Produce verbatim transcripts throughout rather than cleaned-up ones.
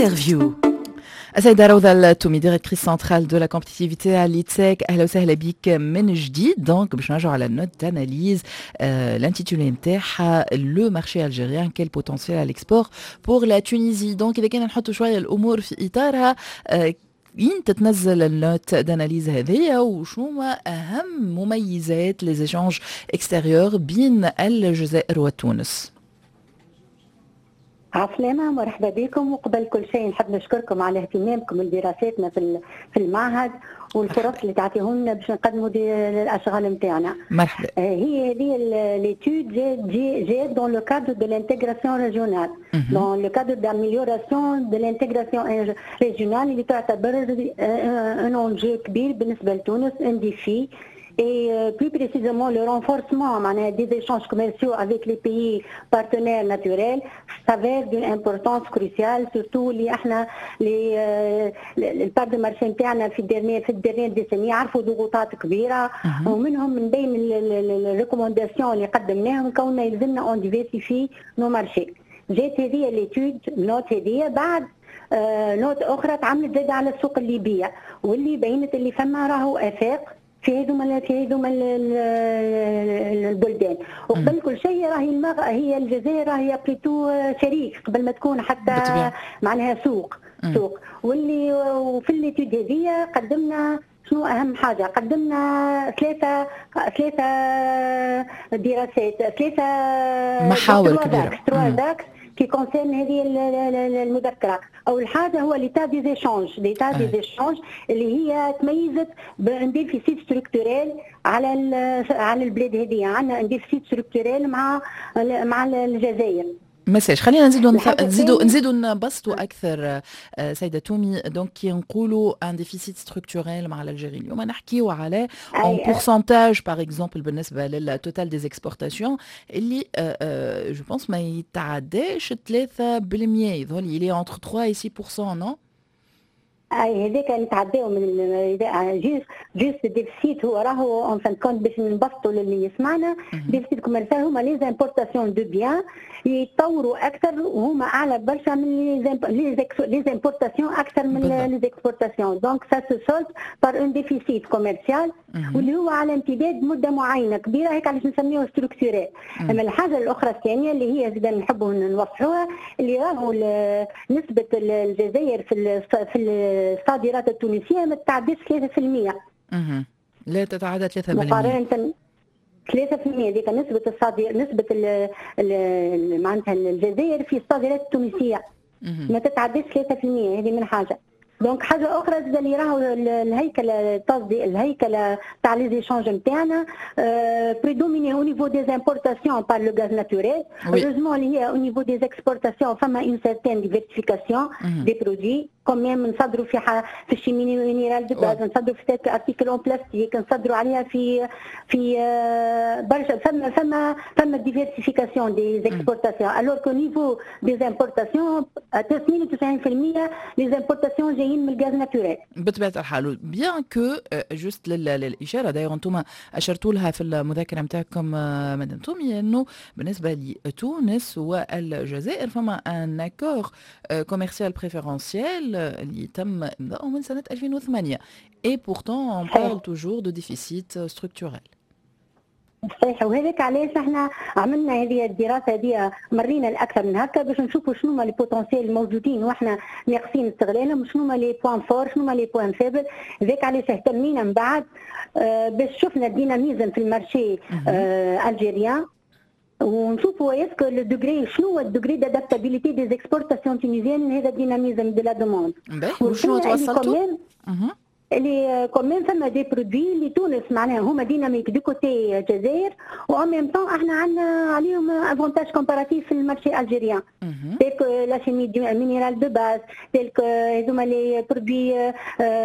انترفيو. السيدة روضة التومي ديريكتريس سنترال دو لا كومبيتيتيفيتي à l'I T S E C. اهلا وسهلا بك من جديد. دونك باش نرجعوا على النوت داناليز الانتيتولي نتاعها لو مارشي الجيريان كيل بوتنسيال على الاكسبور بور لا تونيزي. دونك اذا كان نحطوا شويه الامور في اطارها وين تتنزل النوت داناليز هذه وشنو اهم مميزات لي زيشانج اكستيريور بين الجزائر وتونس؟ عسلامة، مرحبا بكم. وقبل كل شيء نحب نشكركم على اهتمامكم بدراستنا في في المعهد والفرص اللي تعطيهم لنا باش نقدموا الاشغال نتاعنا. مرحبا. هي هذه ليتود جي جي دون لو كادر دو لانتيغراسيون ريجيونال، دون لو كادر داميليوراسيون دو لانتيغراسيون ريجيونال اللي تعتبر ان انجو كبير بالنسبه لتونس، ان ديفي. Et euh, plus précisément le renforcement des échanges commerciaux avec les pays partenaires naturels s'avère d'une importance cruciale, surtout اللي احنا البار دو مارشي نتاعنا في الدرنيه في الدرنيه ديسيني عرفوا ضغوطات كبيره، ومنهم من بين الريكومونداسيون اللي قدمناهم كوننا يلزمنا اون ديفيرسيفي نو مارشي. جات هذه ليتود نوت هذه بعد آه نوت اخرى تعملت زاد على السوق الليبيه، واللي بينت اللي فما راهو افاق في هذوما في هذوما البلدان. وقبل كل شيء راهي المغ... هي الجزائر راهي بريتو شريك قبل ما تكون حتى معناها سوق مم. سوق واللي وفي الليتود هذه قدمنا شنو اهم حاجه؟ قدمنا ثلاثه ثلاثه دراسات، ثلاثه محاور كبيره كي كونسيرن هذه المذكره. اول حاجه هو ليتا دي زيشانج، ليتا دي زيشانج اللي هي تميزت بان ديفيسيت ستركتورال على على البلاد هذه. عندنا ان ديفيسيت ستركتورال مع مع الجزائر. مساج خلينا نزيدوا نزيدوا نزيدوا نبسطوا اكثر سيده تومي. دونك كي نقولوا ان ديفيسيت ستركتورال مع الجزائر اليوم نحكيو على اون بورسنتاج باغ اكزومبل بالنسبه للتوتال دي اكسبورتاسيون اللي جو بونس ما يتعداش ثلاثة بالمية، يظهر لي لي انتر ثلاثة و ستة بالمية. نو اي هذاك نتعداو من جوست جوست ديفيسيت هو راهو اون فان كونت باش نبسطوا للي يسمعنا. ديفيسيت كوميرسيال هما لي زامبورتاسيون دو بيان يتطوروا اكثر وهما اعلى برشا من لي لي زامبورتاسيون اكثر من لي اكسبورتاسيون. دونك سا سو سولت بار اون ديفيسيت كوميرسيال واللي هو على امتداد مده معينه كبيره، هيك علاش نسميوه ستركتورال. اما الحاجه الاخرى الثانيه اللي هي زاد نحبوا نوضحوها اللي راهو نسبه الجزائر في في الصادرات التونسيه ما تتعداش ثلاثة بالمية. اها لا تتعدى ثلاثة بالمية مقارنه ثلاثة بالمية ديك نسبه الصادر نسبه ال معناتها الجزائر في الصادرات التونسيه ما تتعداش ثلاثة بالمية. هذه من حاجه. دونك حاجه اخرى زاد اللي راهو الهيكله تصدي الهيكله تاع لي زيشانج نتاعنا بريدوميني او نيفو دي امبورتاسيون بار لو غاز ناتوريل. هeureusement اللي هي او نيفو دي اكسبورتاسيون فما اون سيرتين ديفيرسيفيكاسيون دي برودوي كوميم نصدروا في في الشيميني مينيرال دو باز، نصدروا في تلك ارتيكل اون بلاستيك، نصدروا عليها في في برشا فما فما فما ديفيرسيفيكاسيون دي اكسبورتاسيون. الوغ كو نيفو دي امبورتاسيون اثنين وتسعين بالمية لي امبورتاسيون جايين من الغاز ناتوريل بطبيعه الحال. بيان كو جوست للاشاره داير انتم اشرتوا لها في المذاكره نتاعكم مدام تومي انه بالنسبه لتونس والجزائر فما ان اكور كوميرسيال بريفيرونسيال اللي تم امضاؤه من سنه ألفين وثمانية. et pourtant on parle toujours de déficit structurel. صحيح. وهذاك علاش احنا عملنا هذه الدراسه هذه مرينا الاكثر من هكا باش نشوفوا شنو هما لي بوتونسيال الموجودين واحنا ناقصين استغلالهم، شنو هما لي بوان فور شنو هما لي بوان فيبل. هذاك علاش اهتمينا من بعد آه باش شفنا الديناميزم في المارشي آه الجيريان ونشوفوا اسكو لو دوغري شنو هو الدوغري دادابتابيليتي دي اكسبورتاسيون تونيزيان هذا الديناميزم دو لا دوموند. وشنو توصلتوا؟ اللي كومين فما دي برودوي اللي تونس معناها هما ديناميك دو كوتي الجزائر و ميم طون احنا عندنا عليهم افونتاج كومباراتيف في المارشي الجيريان. تلك لا شيمي مينيرال دو باز، تلك هذوما لي برودوي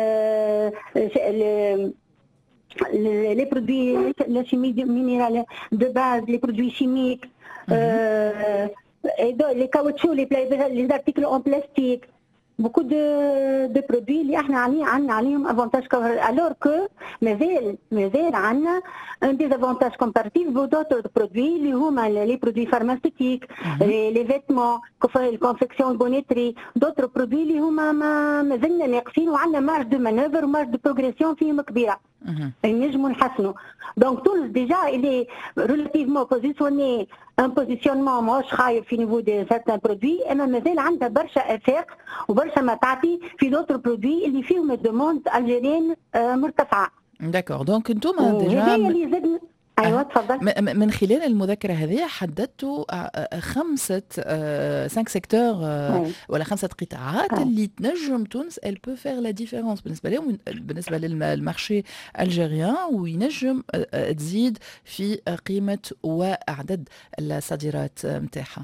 les produits, la chimie minérale de base, les produits chimiques, mm-hmm. euh, et donc, les caoutchoucs, les, les articles en plastique. beaucoup de, de produits اللي احنا عليه عندنا عليهم افونتاج alors que مازال مازال عندنا un désavantage comparatif d'autres produits اللي هما les produits pharmaceutiques les vêtements الconfection البونيتري d'autres produits اللي هما مازلنا ناقصين وعندنا مارج دو مانوفر ومارج دو بروغريسيون فيهم كبيره. نجموا نحسنوا. دونك تونس ديجا اللي ريلاتيفمون بوزيسيوني ان بوزيسيونمون ماهوش خايب في نيفو دي سارتان برودوي، اما مازال عندها برشا افاق وبرشا ما تعطي في دوتر برودوي اللي فيهم الدوموند الجيريان مرتفعه. داكور دونك انتم ديجا هذايا اللي زدنا. ايوه تفضل. من خلال المذكره هذه حددتوا خمسه خمسة سيكتور ولا خمسه قطاعات اللي تنجم تونس elle peut faire la différence بالنسبه لهم بالنسبه للمارشي الجيريان وينجم تزيد في قيمه وعدد الصادرات نتاعها.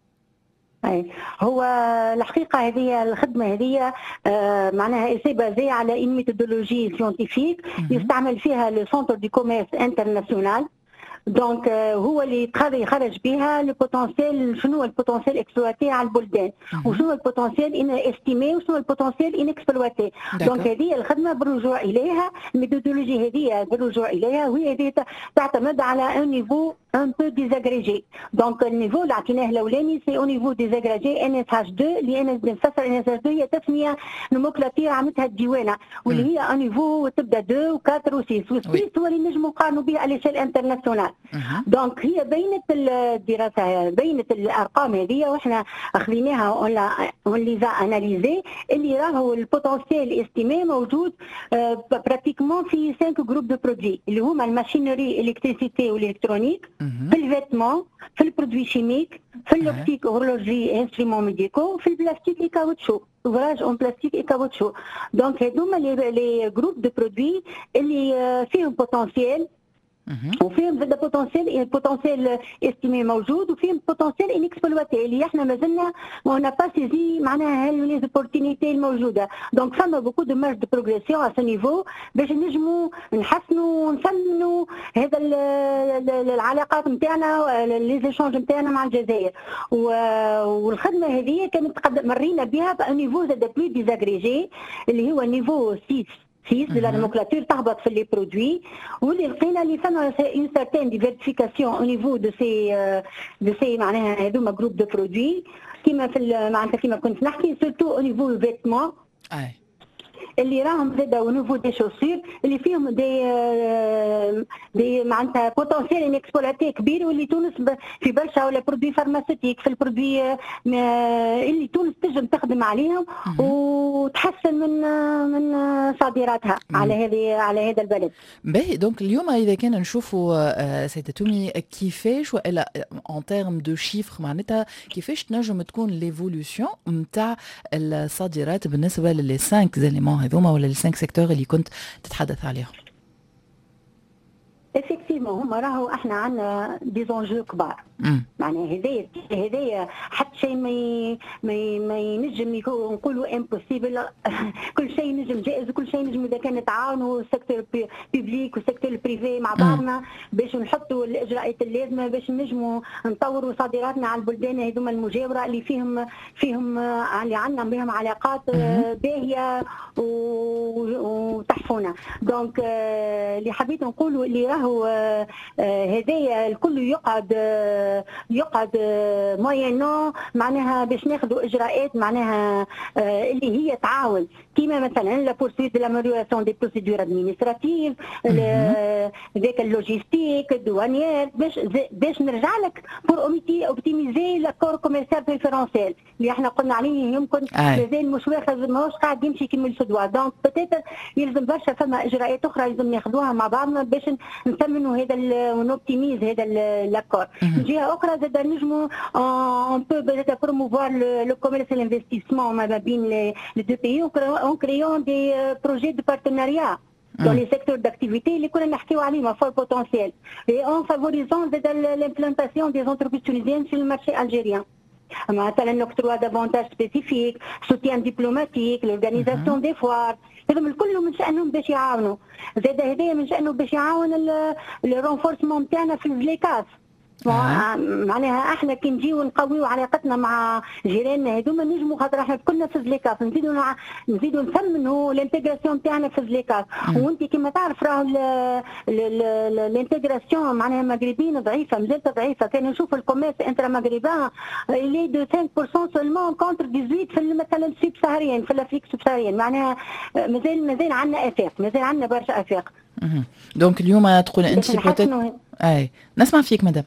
اي هو الحقيقه هذه الخدمه هذه آه معناها سي بازي على ان ميثودولوجي سيونتيفيك يستعمل فيها لو سونتر دي كوميرس انترناسيونال. دونك هو اللي يخرج بها البوتنسيال، شنو البوتنسيال اكسبلواتي على البلدان وشنو البوتنسيال ان استيمي وشنو البوتنسيال ان اكسبلواتي. دونك هذه الخدمه بالرجوع اليها، الميثودولوجي هذه بالرجوع اليها وهي هذه تعتمد على ان نيفو ان بو ديزاغريجي. دونك النيفو اللي عطيناه الاولاني سي او نيفو ديزاغريجي ان اس اتش اثنين اللي انا بنفسر ان اس اتش اثنين هي تسميه نوموكلاتير عملتها الديوانه واللي هي ان نيفو تبدا اثنين و4 و6 و6 هو اللي نجموا نقارنوا بها على شيل انترناسيونال. دونك هي بينت الدراسه بينت الارقام هذه واحنا اخذيناها واللي زا اناليزي اللي راهو البوتنسيال استيمي موجود براتيكمون في خمسة جروب دو برودوي اللي هما الماشينري الكتريسيتي والالكترونيك، في الفيتمون، في البرودوي شيميك، في الاوبتيك اورولوجي انسترومون ميديكو، في البلاستيك اي كاوتشو اوفراج اون بلاستيك اي كاوتشو. دونك هذوما لي جروب دو برودوي اللي فيهم بوتنسيال وفيهم زاد بوتنسيال البوتنسيال استيمي موجود وفيهم بوتنسيال ان اكسبلواتي اللي احنا مازلنا ما نا با سيزي معناها لي زوبورتينيتي الموجوده. دونك فما بوكو دو مارج دو بروغريسيون ا سو نيفو باش نجموا نحسنوا ونسمنوا هذا العلاقات نتاعنا لي زيشونج نتاعنا مع الجزائر. والخدمه هذه كانت مرينا بها بان نيفو زاد بلو ديزاغريجي اللي هو نيفو ستة six de la nomenclature تهبط في لي برودوي واللي لقينا اللي فما اون سارتين ديفيرسيفيكاسيون او نيفو دو سي دو سي معناها هذوما جروب دو برودوي كيما في معناتها كيما كنت نحكي سورتو او نيفو فيتمون اللي راهم زاد او نيفو دي شوسير اللي فيهم دي دي معناتها بوتنسيال ان اكسبلواتي كبير واللي تونس في برشا ولا برودوي فارماسيتيك في البرودوي اللي تونس تنجم تخدم عليهم وتحسن من من صادراتها على هذه على هذا البلد. باهي دونك اليوم اذا كان نشوفوا سيدة تومي كيفاش والا ان تيرم دو شيفر معناتها كيفاش تنجم تكون ليفولوسيون نتاع الصادرات بالنسبه للي خمسة زاليمون هذوما ولا الخمسة سيكتور اللي كنت تتحدث عليهم؟ افكتيفمون هما راهو احنا عندنا دي زونجو كبار معناها هذايا هذايا حتى شيء ما ما ما ينجم نقولوا امبوسيبل. كل شيء نجم جائز وكل شيء نجم اذا كان نتعاونوا السيكتور بيبليك والسيكتور البريفي مع بعضنا باش نحطوا الاجراءات اللازمه باش نجموا نطوروا صادراتنا على البلدان هذوما المجاوره اللي فيهم فيهم اللي عندنا بهم علاقات باهيه وتحفونا. دونك اللي حبيت نقولوا اللي راهو هذايا الكل يقعد يقعد موينو معناها باش ناخذوا اجراءات معناها اللي هي تعاون كيما مثلا لا بورسيت دو لاميليوراسيون دي بروسيدور ادمينستراتيف ذاك اللوجيستيك الدوانيير باش باش نرجع لك بور اوميتي اوبتيميزي لاكور كوميرسيال بريفيرونسيال اللي احنا قلنا عليه يمكن مازال مش واخد ماهوش قاعد يمشي كيما الفدوى. دونك بتيتر يلزم برشا فما اجراءات اخرى لازم ناخذوها مع بعضنا باش نثمنوا هذا ونوبتيميز هذا لاكور. جهه اخرى زاد نجموا اون بو بيتيتر بروموفوار لو كوميرسيال انفستيسمون ما بين لي دو بيي en créant des euh, projets de partenariat dans mmh. les secteurs d'activité اللي كنا نحكيو عليهم fort potentiel et en favorisant l'implantation des entreprises tunisiennes sur le marché algérien. مثلا نكتروا دافونتاج سبيسيفيك سوتيان دبلوماتيك لورغانيزاسيون دي فوار هذم الكل من شأنهم باش يعاونوا. زاد هذايا من شأنه باش يعاون الرونفورسمون نتاعنا في الفليكاس آه. معناها احنا كي نجيو نقويو علاقتنا مع جيراننا هذوما نجموا، خاطر احنا كلنا في زليكاف نزيدوا نع... نزيدوا نثمنوا الانتجراسيون نتاعنا في زليكاف. وانت كما تعرف راهو الانتجراسيون معناها مغربيين ضعيفه، مازالت ضعيفه. كان نشوف الكوميرس انترا مغربان اللي دو خمسة بالمئة سولمون كونتر ثمانية عشر في مثلا السوب سهريين في الافريك سوب سهريين. معناها مازال مازال عندنا افاق، مازال عندنا برشا افاق. دونك اليوم تقول انت بوتيت اي نسمع فيك مدام.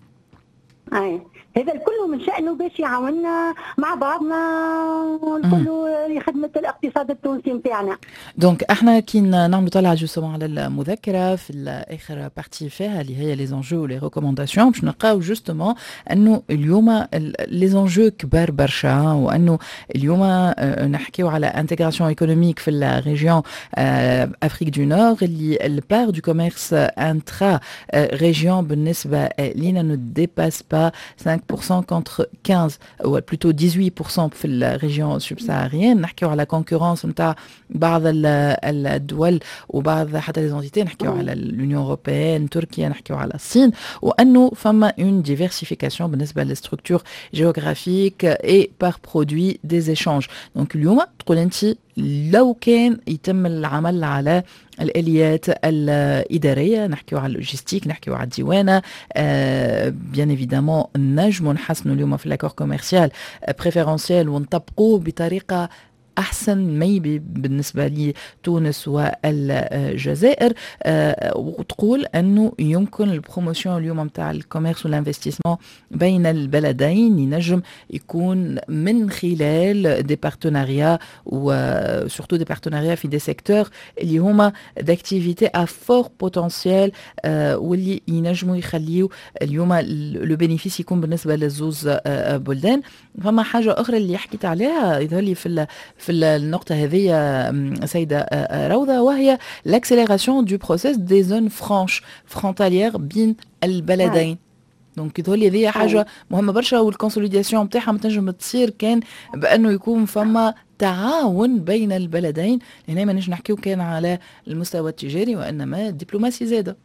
اي هذا الكل من شأنه باش يعاوننا مع بعضنا الكل لخدمة الاقتصاد التونسي نتاعنا. دونك احنا كي نعملوا طلعة جوستومون على المذكرة في الاخر بارتي فيها اللي هي لي زونجو ولي ريكومونداسيون باش نلقاو جوستومون انه اليوم لي زونجو كبار برشا، وانه اليوم نحكيو على انتغراسيون ايكونوميك في الريجيون افريك دو نور اللي البار دو كوميرس انترا ريجيون بالنسبة لينا نو ديباس با خمسة بالمئة contre quinze ou plutôt dix-huit pour cent في الريجيون subsaharienne. نحكيو على كونكورونس نتاع بعض الدول وبعض حتى لي زونتيتي، نحكيو على l'Union européenne، تركيا، نحكيو على الصين، وانه فما une diversification بالنسبه للستركتور جيوغرافيك et par produit des échanges. دونك اليوم تقول انت لو كان يتم العمل على الآليات الإدارية، نحكيو على اللوجيستيك، نحكيو على الديوانة، آه بيان ايفيدامون نجمو نحسنوا اليوم في لاكور كوميرسيال بريفيرونسيال ونطبقوه بطريقة أحسن ميبي بالنسبة لي تونس والجزائر. أه وتقول أنه يمكن البروموسيون اليوم متاع الكوميرس والانفستيسمون بين البلدين ينجم يكون من خلال دي بارتناريا وسورتو دي بارتناريا في دي سيكتور اللي هما داكتيفيتي ا فور بوتنسيال أه واللي ينجموا يخليو اليوم لو بينيفيس يكون بالنسبة للزوز أه بلدان. فما حاجة أخرى اللي حكيت عليها يظهر لي في في النقطة هذه سيدة روضة، وهي l'accélération du process des zones franches frontalières بين البلدين. دونك يظهر لي هذه حاجة مهمة برشا، والكونسوليداسيون نتاعها متنجم تصير كان بأنه يكون فما تعاون بين البلدين. هنا ما نجم نحكيو كان على المستوى التجاري وإنما الدبلوماسي زادة.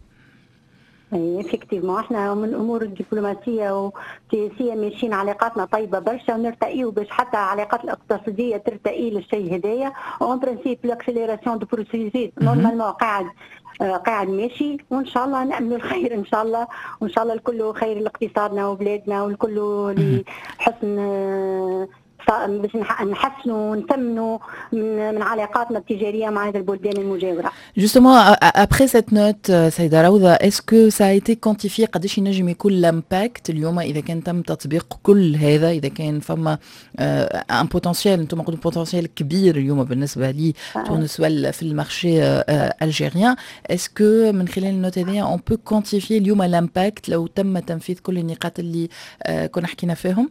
افكتيفمون احنا من الامور الدبلوماسيه والسياسيه ماشيين علاقاتنا طيبه برشا، ونرتقيو باش حتى العلاقات الاقتصاديه ترتقي للشيء هذايا. اون برانسيب لاكسيليراسيون دو بروسيسيس نورمالمون قاعد قاعد ماشي، وان شاء الله نامل الخير ان شاء الله، وان شاء الله الكل خير لاقتصادنا وبلادنا والكل لحسن باش نحسنوا ونثمنوا من من علاقاتنا التجاريه مع هذه البلدان المجاوره. Justement, après cette note, سيدة روضة, est-ce que ça a été quantifié قداش ينجم يكون الامباكت اليوم اذا كان تم تطبيق كل هذا، اذا كان فما ان بوتنسيال، انتم قلتوا بوتنسيال كبير اليوم بالنسبه لي تونس في المارشي الجيريان، اسكو من خلال النوت هذه on peut quantifier اليوم الامباكت لو تم تنفيذ كل النقاط اللي كنا حكينا فيهم؟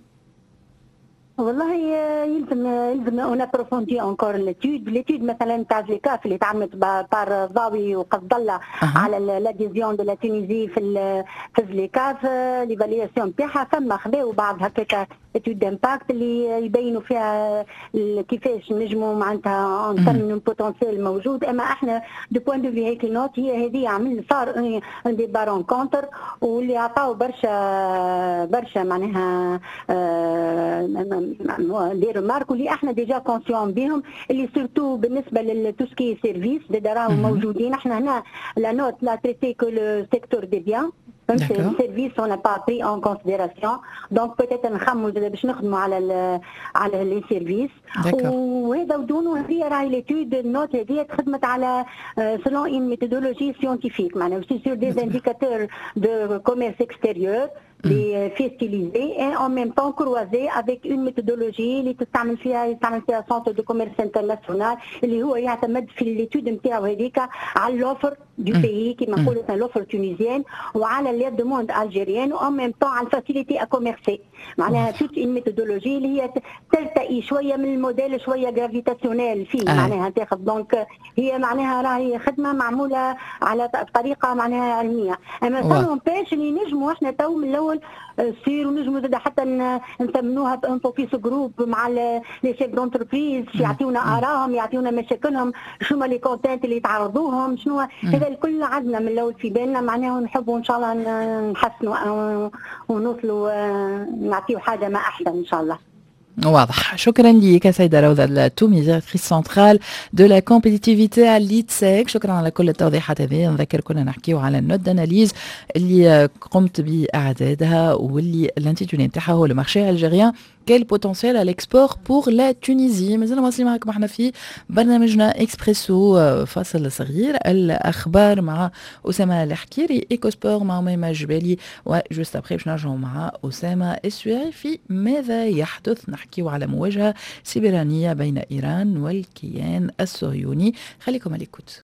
والله يلزم يلزم اون ابروفوندي انكور ليتود ليتود مثلا تاع زيكاف اللي تعملت بار ضاوي وقصد الله أه. على لاديزيون دو لا تونيزي في في زليكاف، ليفالياسيون تاعها فما خذاو بعض هكاك اتود دامباكت اللي يبينوا فيها كيفاش نجموا معناتها نثمنوا البوتنسيال الموجود. اما احنا دو بوين دو في هيك نوت هي هذه عمل صار ان دي بارون كونتر واللي عطاو برشا برشا معناها دي رمارك واللي احنا ديجا كونسيون بهم، اللي سورتو بالنسبه للتوسكي سيرفيس دي راهو موجودين. احنا هنا لا نوت لا تريتي كو لو سيكتور دي بيان السيرفيس اون با بري اون كونسيديراسيون، دونك بوتيت نخموا باش نخدموا على ال على لي سيرفيس. وهذا بدون هذه راهي ليتود النوت هذه تخدمت على سلون ان ميثودولوجي سيونتيفيك، معناها سور دي انديكاتور دو كوميرس اكستيريور les fiscaliser et en même temps croiser avec une méthodologie اللي تستعمل فيها يستعمل فيها سنتر دو كوميرس انترناسيونال اللي هو يعتمد في الليتود نتاعو هذيك على لوفر دو بيي كيما نقولوا لوفر تونيزيان وعلى لي دوموند الجيريان وان ميم طون على الفاسيليتي ا كوميرسي، معناها توت اون ميثودولوجي اللي هي تلتقي شويه من الموديل شويه جرافيتاسيونيل فيه آه. معناها تاخذ دونك هي معناها راهي خدمه معموله على طريقه معناها علميه. اما سا نونبيش اللي نجموا احنا تو من الاول تصير، ونجموا زاد حتى نثمنوها بانفوفيس جروب مع لي شيف دونتربريز يعطيونا ارائهم، يعطيونا مشاكلهم، شنو هما لي كونتنت اللي يتعرضوهم، شنو هذا الكل عندنا من الاول في بالنا، معناها نحبوا ان شاء الله نحسنوا ونوصلوا نعطيو حاجه ما احسن ان شاء الله. واضح. شكرا لك سيدة روضة التومي ديريكتريس سنترال دو لا كومبيتيتيفيتي على ليتسيك. شكرا على كل التوضيحات هذه. نذكر كنا نحكيو على النوت داناليز اللي قمت باعدادها واللي الانتيتولي نتاعها هو لو مارشي الجيريان quel potentiel à l'export pour la Tunisie. مازلنا واصلين معكم احنا في برنامجنا اكسبريسو فاصل صغير، الاخبار مع اسامه الحكيري، ايكو سبور مع ميمه الجبالي، وجوست ابخي باش نرجعوا مع اسامه السويعي في ماذا يحدث. نحكيو على مواجهه سيبرانيه بين ايران والكيان الصهيوني. خليكم على الكوت.